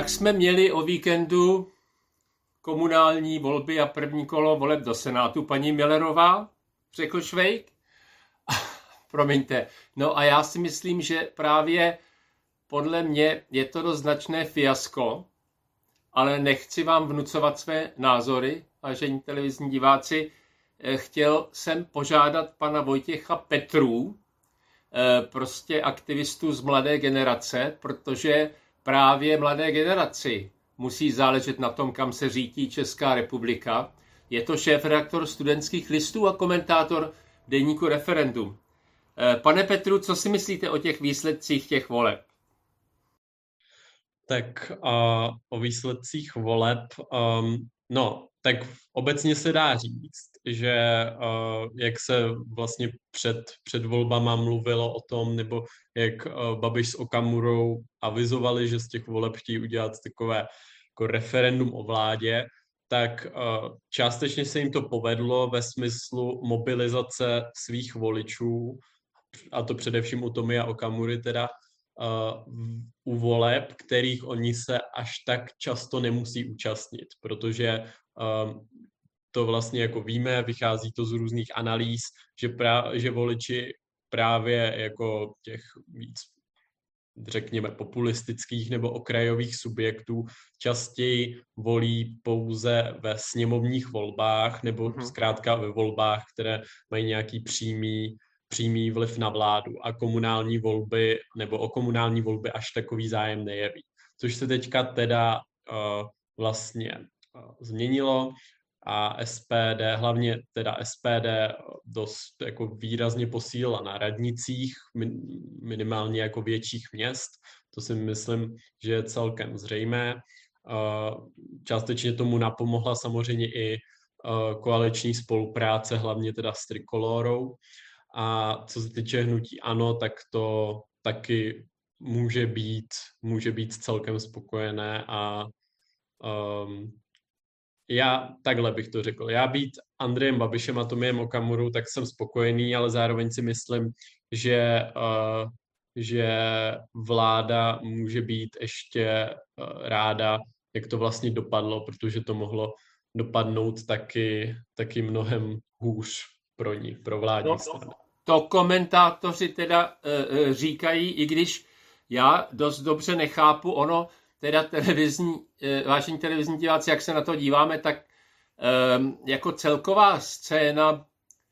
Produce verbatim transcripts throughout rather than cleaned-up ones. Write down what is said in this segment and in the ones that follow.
tak jsme měli o víkendu komunální volby a první kolo voleb do Senátu, paní Millerová, řekl Švejk. Promiňte. No a já si myslím, že právě podle mě je to dost značné fiasko, ale nechci vám vnucovat své názory, vážení televizní diváci. Chtěl jsem požádat pana Vojtěcha Petrů, prostě aktivistů z mladé generace, protože právě mladé generaci musí záležet na tom, kam se řítí Česká republika. Je to šéfredaktor Studentských listů a komentátor deníku Referendum. Pane Petru, co si myslíte o těch výsledcích těch voleb? Tak uh, o výsledcích voleb, um, no, tak obecně se dá říct, že uh, jak se vlastně před, před volbama mluvilo o tom, nebo jak uh, Babiš s Okamurou avizovali, že z těch voleb chtějí udělat takové jako referendum o vládě, tak uh, částečně se jim to povedlo ve smyslu mobilizace svých voličů, a to především u Tomia Okamury teda, uh, u voleb, kterých oni se až tak často nemusí účastnit, protože um, to vlastně jako víme, vychází to z různých analýz, že, pra, že voliči právě jako těch víc, řekněme, populistických nebo okrajových subjektů častěji volí pouze ve sněmovních volbách nebo mm-hmm. zkrátka ve volbách, které mají nějaký přímý přímý vliv na vládu a komunální volby nebo o komunální volby až takový zájem nejeví. Což se teďka teda uh, vlastně uh, změnilo a S P D, hlavně teda S P D dost jako výrazně posílila na radnicích, min, minimálně jako větších měst. To si myslím, že je celkem zřejmé. Uh, částečně tomu napomohla samozřejmě i uh, koaliční spolupráce, hlavně teda s Trikolórou. A co se týče hnutí ANO, tak to taky může být, může být celkem spokojené a um, já takhle bych to řekl. Já být Andrejem Babišem a Tomiem Okamurou, tak jsem spokojený, ale zároveň si myslím, že, uh, že vláda může být ještě uh, ráda, jak to vlastně dopadlo, protože to mohlo dopadnout taky, taky mnohem hůř pro ní, pro vládní no, stranu. To komentátoři teda e, říkají, i když já dost dobře nechápu ono, teda televizní, e, vážení televizní diváci, jak se na to díváme, tak e, jako celková scéna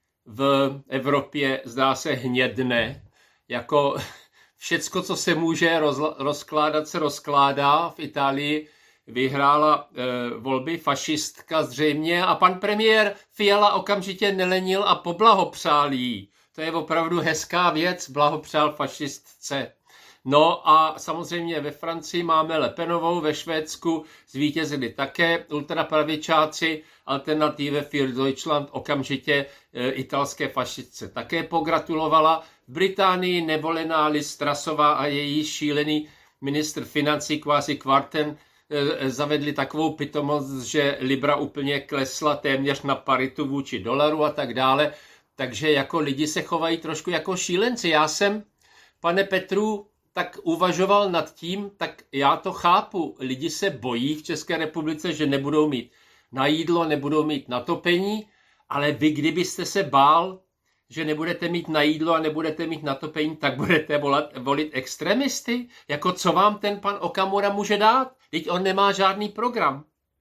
v Evropě zdá se hnědne, jako všecko, co se může rozla, rozkládat, se rozkládá. V Itálii vyhrála e, volby fašistka zřejmě a pan premiér Fiala okamžitě nelenil a poblahopřál jí. To je opravdu hezká věc, blahopřál fašistce. No a samozřejmě ve Francii máme Le Penovou, ve Švédsku zvítězili také ultrapravičáci, Alternative für Deutschland okamžitě e, italské fašistce také pogratulovala. V Británii nevolená Liz Trussová a její šílený ministr financí Kwasi Kwarteng e, zavedli takovou pitomost, že Libra úplně klesla téměř na paritu vůči dolaru a tak dále. Takže jako lidi se chovají trošku jako šílenci. Já jsem, pane Petru, tak uvažoval nad tím, tak já to chápu. Lidi se bojí v České republice, že nebudou mít na jídlo, nebudou mít na topení, ale vy, kdybyste se bál, že nebudete mít na jídlo a nebudete mít na topení, tak budete volat, volit extremisty? Jako co vám ten pan Okamura může dát? Vždyť on nemá žádný program.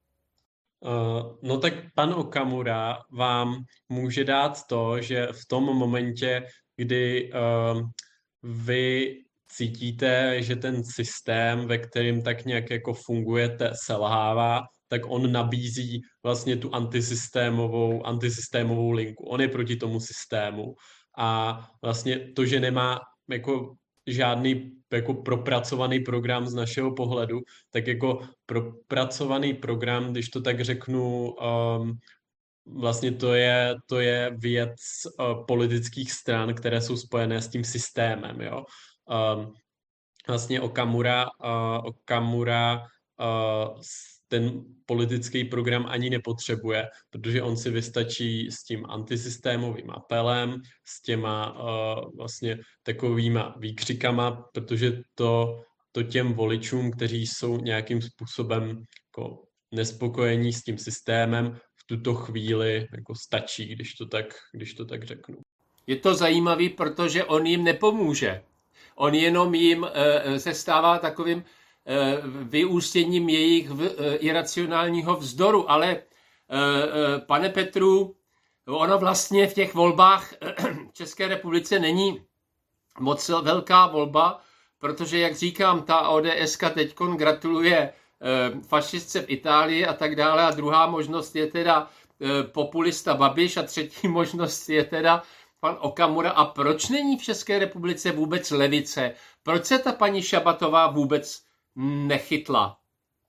Uh, no tak pan Okamura vám může dát to, že v tom momentě, kdy uh, vy cítíte, že ten systém, ve kterém tak nějak jako fungujete, selhává, tak on nabízí vlastně tu antisystémovou, antisystémovou linku. On je proti tomu systému a vlastně to, že nemá jako žádný jako propracovaný program z našeho pohledu, tak jako propracovaný program, když to tak řeknu, um, vlastně to je, to je věc uh, politických stran, které jsou spojené s tím systémem, jo. Um, vlastně Okamura, uh, Okamura uh, ten politický program ani nepotřebuje, protože on si vystačí s tím antisystémovým apelem, s těma uh, vlastně takovýma výkřikama, protože to, to těm voličům, kteří jsou nějakým způsobem jako nespokojení s tím systémem, v tuto chvíli jako stačí, když to tak, když to tak řeknu. Je to zajímavý, protože on jim nepomůže. On jenom jim se stává takovým vyústěním jejich iracionálního vzdoru. Ale pane Petru, ono vlastně v těch volbách v České republice není moc velká volba, protože, jak říkám, ta ODSka teďkon gratuluje fašistce v Itálii a tak dále, a druhá možnost je teda populista Babiš a třetí možnost je teda pan Okamura. A proč není v České republice vůbec levice? Proč se ta paní Šabatová vůbec nechytla?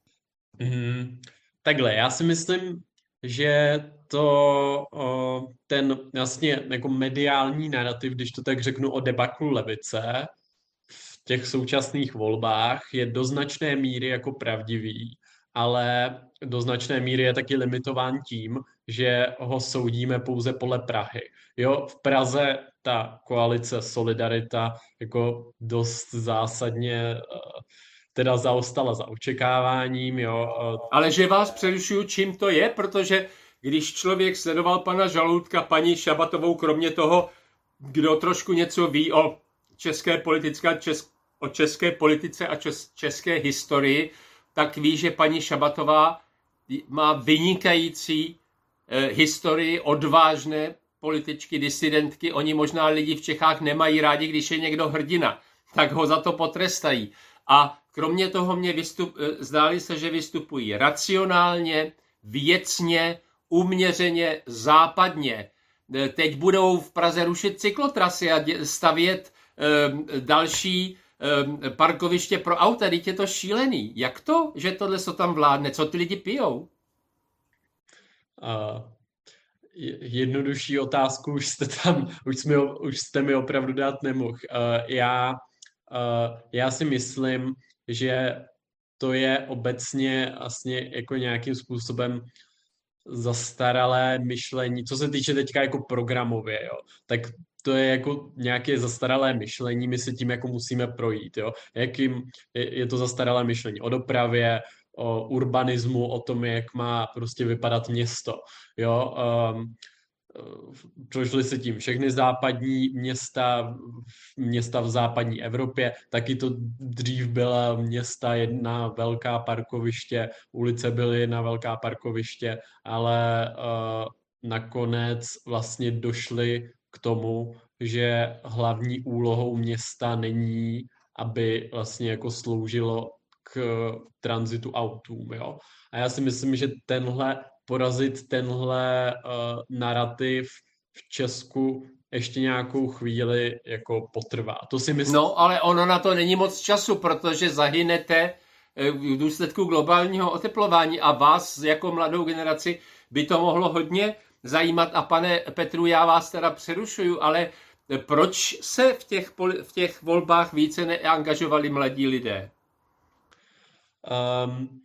Hmm, takhle, já si myslím, že to o, ten vlastně jako mediální narrativ, když to tak řeknu, o debaklu levice v těch současných volbách je do značné míry jako pravdivý, ale do značné míry je taky limitován tím, že ho soudíme pouze podle Prahy. Jo, v Praze ta koalice Solidarita jako dost zásadně teda zaostala za očekáváním, jo. Ale že vás přerušuju, čím to je, protože když člověk sledoval pana Žalůdka, paní Šabatovou, kromě toho, kdo trošku něco ví o české politické, čes, o české politice a čes, české historii, tak ví, že paní Šabatová má vynikající eh, historii, odvážné političky, disidentky. Oni možná lidi v Čechách nemají rádi, když je někdo hrdina, tak ho za to potrestají. A kromě toho mě vystup, zdáli se, že vystupují racionálně, věcně, uměřeně, západně. Teď budou v Praze rušit cyklotrasy a stavět e, další e, parkoviště pro auta. Teď je to šílený. Jak to, že tohle se tam vládne? Co ty lidi pijou? Uh, jednodušší otázku už jste tam, už, jsme, už jste mi opravdu dát nemohl. Uh, já, uh, já si myslím, že to je obecně vlastně jako nějakým způsobem zastaralé myšlení, co se týče teďka jako programově, jo, tak to je jako nějaké zastaralé myšlení, my se tím jako musíme projít, jo, jakým je, je to zastaralé myšlení o dopravě, o urbanismu, o tom, jak má prostě vypadat město, jo, um, prošli se tím všechny západní města, města v západní Evropě, taky to dřív byla města jedna velká parkoviště, ulice byly jedna velká parkoviště, ale uh, nakonec vlastně došli k tomu, že hlavní úlohou města není, aby vlastně jako sloužilo k tranzitu autům, jo. A já si myslím, že tenhle porazit tenhle uh, narrativ v Česku ještě nějakou chvíli jako potrvá. To si myslím... No, ale ono na to není moc času, protože zahynete v důsledku globálního oteplování a vás jako mladou generaci by to mohlo hodně zajímat. A pane Petru, já vás teda přerušuju, ale proč se v těch, v těch volbách více neangažovali mladí lidé? Um,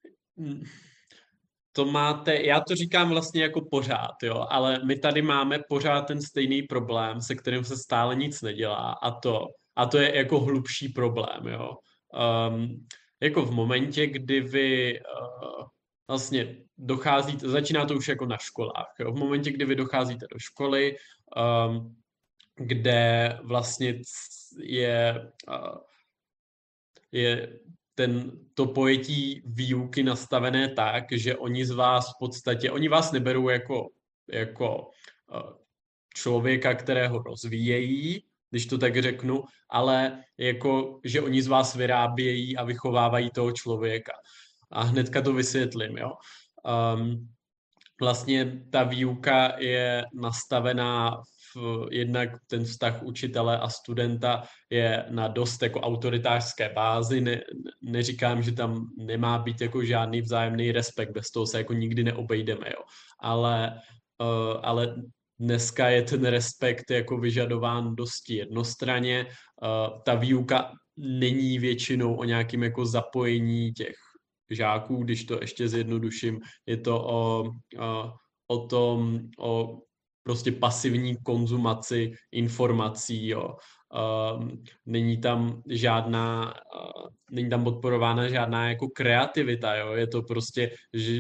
To máte, já to říkám vlastně jako pořád, jo, ale my tady máme pořád ten stejný problém, se kterým se stále nic nedělá, a to, a to je jako hlubší problém, jo. Um, jako v momentě, kdy vy uh, vlastně docházíte, začíná to už jako na školách, jo, v momentě, kdy vy docházíte do školy, um, kde vlastně je, uh, je ten, to pojetí výuky nastavené tak, že oni z vás v podstatě, oni vás neberou jako, jako člověka, kterého rozvíjejí, když to tak řeknu, ale jako, že oni z vás vyrábějí a vychovávají toho člověka. A hnedka to vysvětlím, jo. Um, vlastně ta výuka je nastavená v, jednak ten vztah učitele a studenta je na dost jako autoritářské bázi. Ne, neříkám, že tam nemá být jako žádný vzájemný respekt, bez toho se jako nikdy neobejdeme, jo. Ale, uh, ale dneska je ten respekt jako vyžadován dosti jednostranně. Uh, ta výuka není většinou o nějakém jako zapojení těch žáků, když to ještě zjednoduším, je to o, o, o tom, o prostě pasivní konzumaci informací, jo. Uh, není tam žádná, uh, není tam podporována žádná jako kreativita, jo? Je to prostě, že,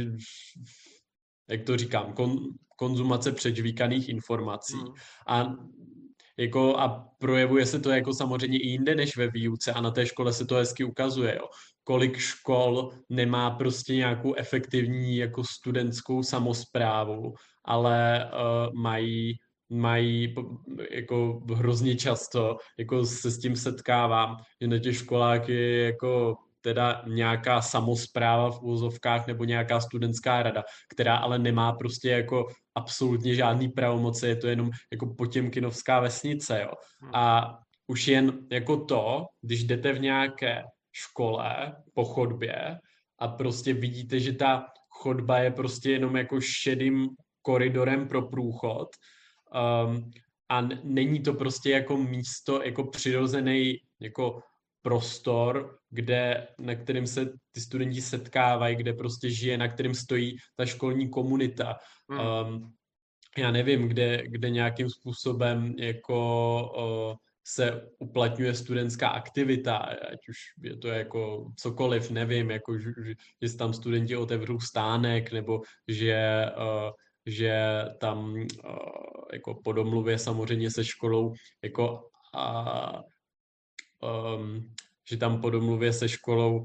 jak to říkám, kon, konzumace předžvíkaných informací. Hmm. A jako a projevuje se to jako samozřejmě i jinde než ve výuce a na té škole se to hezky ukazuje, jo. Kolik škol nemá prostě nějakou efektivní jako studentskou samosprávu, ale uh, mají mají jako hrozně často jako se s tím setkávám, že na těch školách je jako teda nějaká samospráva v úvozovkách nebo nějaká studentská rada, která ale nemá prostě jako absolutně žádný pravomoce, je to jenom jako potěmkinovská vesnice, jo. A už jen jako to, když jdete v nějaké škole po chodbě a prostě vidíte, že ta chodba je prostě jenom jako šedým koridorem pro průchod um, a není to prostě jako místo, jako přirozený jako prostor, kde, na kterým se ty studenti setkávají, kde prostě žije, na kterým stojí ta školní komunita. Hmm. Um, já nevím, kde, kde nějakým způsobem jako uh, se uplatňuje studentská aktivita, ať už je to jako cokoliv, nevím, jako že, že tam studenti otevřou stánek, nebo že, uh, že tam uh, jako po domluvě samozřejmě se školou jako uh, um, že tam po domluvě se školou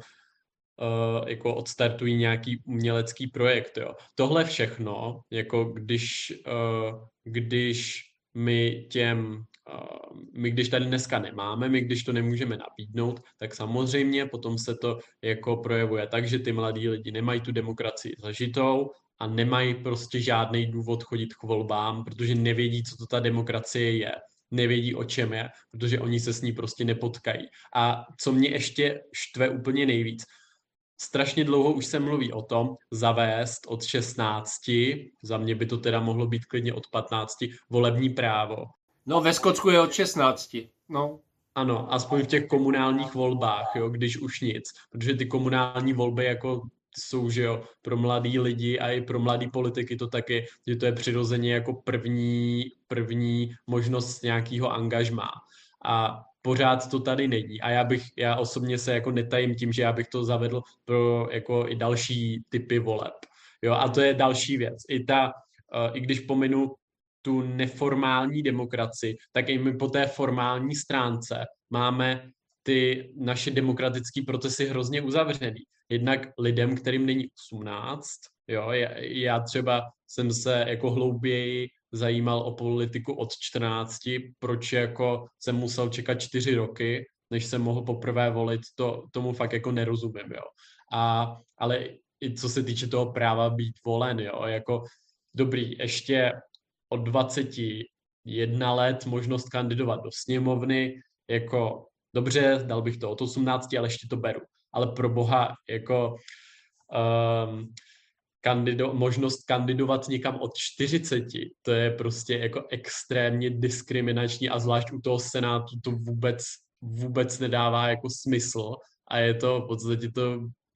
uh, jako odstartují nějaký umělecký projekt. Jo. Tohle všechno, jako když, uh, když my těm, uh, my když tady dneska nemáme, my když to nemůžeme nabídnout, tak samozřejmě potom se to jako projevuje tak, že ty mladí lidi nemají tu demokracii zažitou a nemají prostě žádný důvod chodit k volbám, protože nevědí, co to ta demokracie je. Nevědí, o čem je, protože oni se s ní prostě nepotkají. A co mě ještě štve úplně nejvíc, strašně dlouho už se mluví o tom zavést od šestnácti, za mě by to teda mohlo být klidně od patnácti, volební právo. No ve Skotsku je od šestnácti, no. Ano, aspoň v těch komunálních volbách, jo, když už nic, protože ty komunální volby jako jsou, že jo, pro mladý lidi a i pro mladý politiky to taky, že to je přirozeně jako první, první možnost nějakého angažmá. A pořád to tady není. A já bych, já osobně se jako netajím tím, že já bych to zavedl pro jako i další typy voleb. Jo, a to je další věc. I ta, uh, i když pominu tu neformální demokracii, tak i my po té formální stránce máme ty naše demokratické procesy hrozně uzavřený. Jednak lidem, kterým není osmnáct, jo, já třeba jsem se jako hlouběji zajímal o politiku od čtrnácti, proč jako jsem musel čekat čtyři roky, než jsem mohl poprvé volit, to, tomu fakt jako nerozumím, jo. A, ale i co se týče toho práva být volen, jo, jako dobrý, ještě od dvaceti jedna let možnost kandidovat do sněmovny, jako dobře, dal bych to od osmnácti, ale ještě to beru. Ale pro boha, jako um, kandido, možnost kandidovat někam od čtyřiceti, to je prostě jako extrémně diskriminační a zvlášť u toho senátu to vůbec, vůbec nedává jako smysl a je to v podstatě to,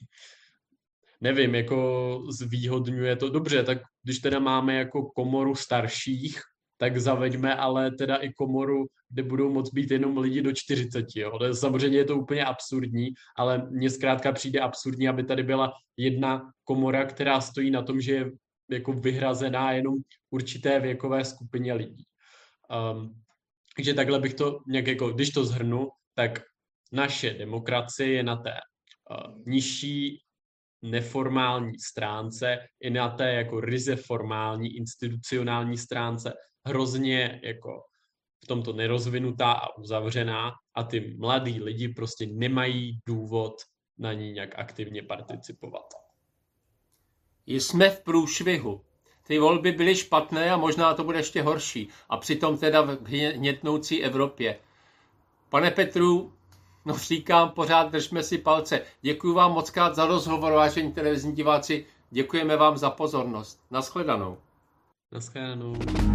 nevím, jako zvýhodňuje to. Dobře, tak když teda máme jako komoru starších, tak zaveďme ale teda i komoru, kde budou moct být jenom lidi do čtyřiceti. Jo. Samozřejmě je to úplně absurdní, ale mně zkrátka přijde absurdní, aby tady byla jedna komora, která stojí na tom, že je jako vyhrazená jenom určité věkové skupině lidí. Um, takže takhle bych to nějak jako, když to shrnu, tak naše demokracie je na té uh, nižší neformální stránce i na té jako ryze formální institucionální stránce hrozně jako v tomto nerozvinutá a uzavřená a ty mladí lidi prostě nemají důvod na ní nějak aktivně participovat. Jsme v průšvihu. Ty volby byly špatné a možná to bude ještě horší. A přitom teda v hnětnoucí Evropě. Pane Petru, no říkám pořád, držme si palce. Děkuji vám moc krát za rozhovor, vážení televizní diváci. Děkujeme vám za pozornost. Naschledanou. Naschledanou.